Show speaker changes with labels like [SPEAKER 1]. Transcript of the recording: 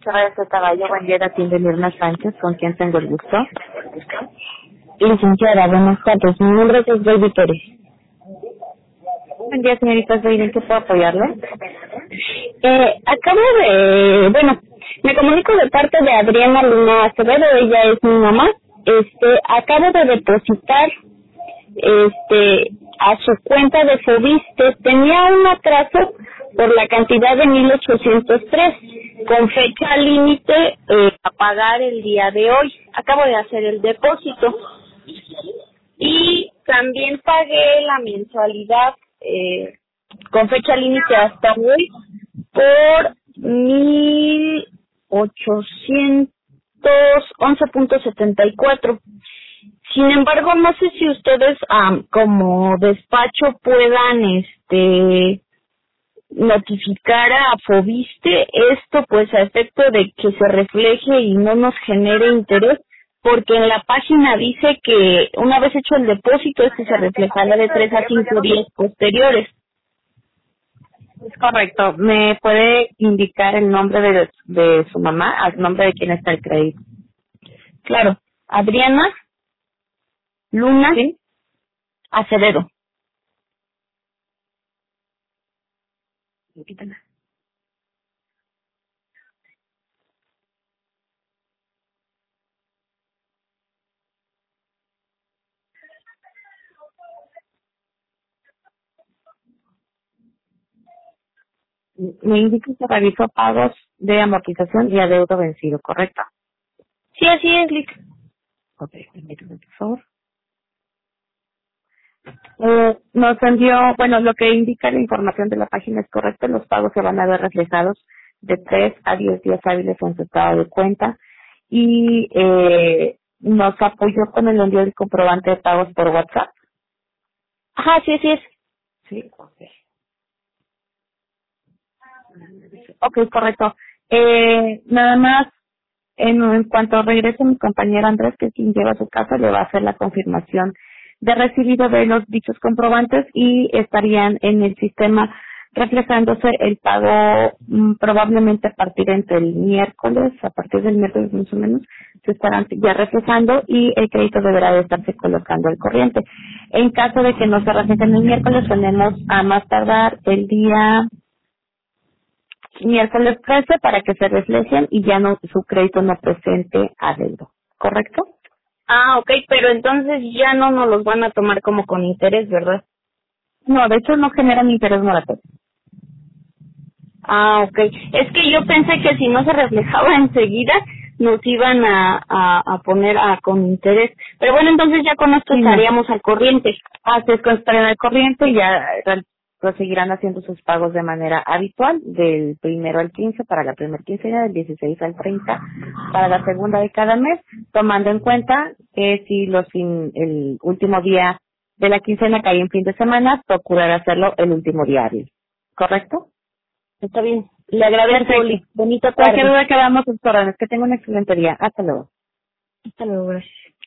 [SPEAKER 1] Gracias, Caballo. Buen día, atiende Mirna Sánchez, con quien tengo el gusto.
[SPEAKER 2] Licenciada, buenas tardes. Mi nombre es Baby Pérez.
[SPEAKER 1] Buen día, señorita Svein, ¿en qué puedo apoyarle?
[SPEAKER 2] Me comunico de parte de Adriana Luna Acevedo, ella es mi mamá. Acabo de depositar, a su cuenta de Fobiste. Tenía un atraso por la cantidad de 1,803, con fecha límite a pagar el día de hoy. Acabo de hacer el depósito. Y también pagué la mensualidad con fecha límite hasta hoy por 1,811.74. Sin embargo, no sé si ustedes como despacho puedan notificar a Fobiste esto, pues a efecto de que se refleje y no nos genere interés, porque en la página dice que una vez hecho el depósito se reflejará de 3 a 5 días posteriores.
[SPEAKER 1] Es correcto. ¿Me puede indicar el nombre de su mamá, al nombre de quién está el crédito?
[SPEAKER 2] Claro, Adriana Luna,
[SPEAKER 1] ¿Sí?
[SPEAKER 2] Acevedo.
[SPEAKER 1] Me indica que realizó pagos de amortización y adeudo vencido, ¿correcto?
[SPEAKER 2] Sí, así es, Lick.
[SPEAKER 1] Ok, permítame, por favor. Nos envió, bueno, lo que indica la información de la página es correcto, los pagos se van a ver reflejados de 3 a 10 días hábiles en su estado de cuenta y nos apoyó con el envío del comprobante de pagos por WhatsApp.
[SPEAKER 2] Ajá, sí, así es.
[SPEAKER 1] Sí, ok. Ok, correcto. Nada más, en cuanto regrese mi compañero Andrés, que es quien lleva su caso, le va a hacer la confirmación de recibido de los dichos comprobantes y estarían en el sistema reflejándose el pago probablemente a partir entre el miércoles, a partir del miércoles más o menos, se estarán ya reflejando y el crédito deberá de estarse colocando al corriente. En caso de que no se reflejen el miércoles, tenemos a más tardar el día miércoles 13 para que se reflejen y ya no su crédito no presente adeudo, ¿correcto?
[SPEAKER 2] Ah, ok, pero entonces ya no nos los van a tomar como con interés, ¿verdad?
[SPEAKER 1] No, de hecho no generan interés moratorio.
[SPEAKER 2] Ah, ok. Es que yo pensé que si no se reflejaba enseguida, nos iban a poner con interés. Pero bueno, entonces ya con esto
[SPEAKER 1] Sí, no.
[SPEAKER 2] estaríamos al corriente.
[SPEAKER 1] Así es, con estar en el corriente y ya seguirán haciendo sus pagos de manera habitual, del 1 al 15 para la primera quincena, del 16 al 30 para la segunda de cada mes, tomando en cuenta que si el último día de la quincena cae en fin de semana, procurar hacerlo el último día hábil, ¿correcto?
[SPEAKER 2] Está bien. Le agradezco,
[SPEAKER 1] Perfecto.
[SPEAKER 2] Oli. Bonita
[SPEAKER 1] Cualquier
[SPEAKER 2] tarde.
[SPEAKER 1] duda que vamos sus órdenes. Que tenga un excelente día. Hasta luego.
[SPEAKER 2] Hasta luego, gracias.